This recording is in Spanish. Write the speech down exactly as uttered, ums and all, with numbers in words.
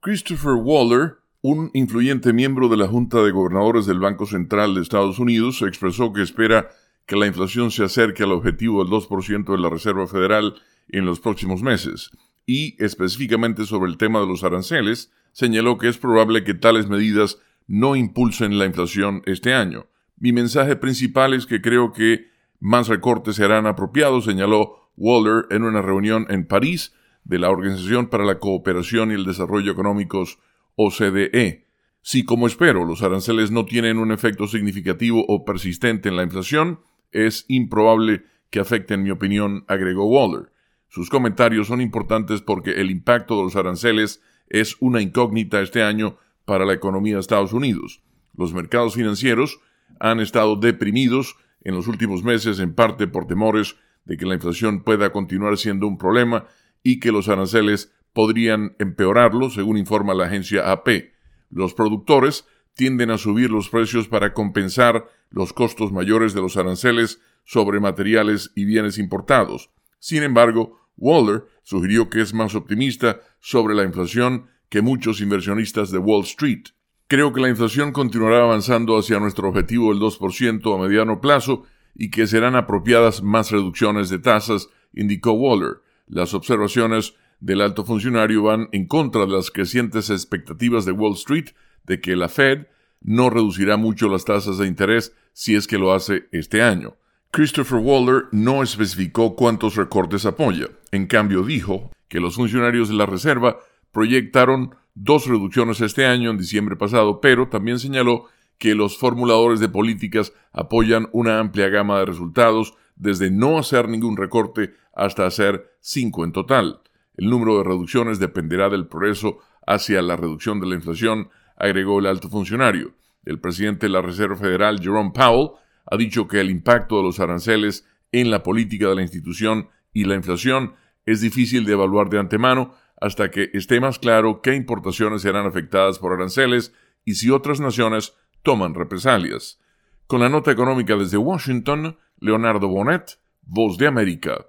Christopher Waller, un influyente miembro de la Junta de Gobernadores del Banco Central de Estados Unidos, expresó que espera que la inflación se acerque al objetivo del dos por ciento de la Reserva Federal en los próximos meses, y específicamente sobre el tema de los aranceles, señaló que es probable que tales medidas no impulsen la inflación este año. Mi mensaje principal es que creo que más recortes serán apropiados, señaló Waller en una reunión en París de la Organización para la Cooperación y el Desarrollo Económicos, O C D E. Si, como espero, los aranceles no tienen un efecto significativo o persistente en la inflación, es improbable que afecten mi opinión, agregó Waller. Sus comentarios son importantes porque el impacto de los aranceles es una incógnita este año para la economía de Estados Unidos. Los mercados financieros han estado deprimidos en los últimos meses, en parte por temores de que la inflación pueda continuar siendo un problema y que los aranceles podrían empeorarlo, según informa la agencia A P. Los productores tienden a subir los precios para compensar los costos mayores de los aranceles sobre materiales y bienes importados. Sin embargo, Waller sugirió que es más optimista sobre la inflación que muchos inversionistas de Wall Street. Creo que la inflación continuará avanzando hacia nuestro objetivo del dos por ciento a mediano plazo y que serán apropiadas más reducciones de tasas, indicó Waller. Las observaciones del alto funcionario van en contra de las crecientes expectativas de Wall Street de que la Fed no reducirá mucho las tasas de interés si es que lo hace este año. Christopher Waller no especificó cuántos recortes apoya. En cambio, dijo que los funcionarios de la Reserva proyectaron dos reducciones este año en diciembre pasado, pero también señaló que los formuladores de políticas apoyan una amplia gama de resultados, desde no hacer ningún recorte hasta hacer cinco en total. El número de reducciones dependerá del progreso hacia la reducción de la inflación, agregó el alto funcionario. El presidente de la Reserva Federal, Jerome Powell, ha dicho que el impacto de los aranceles en la política de la institución y la inflación es difícil de evaluar de antemano hasta que esté más claro qué importaciones serán afectadas por aranceles y si otras naciones toman represalias. Con la nota económica desde Washington, Leonardo Bonet, Voz de América.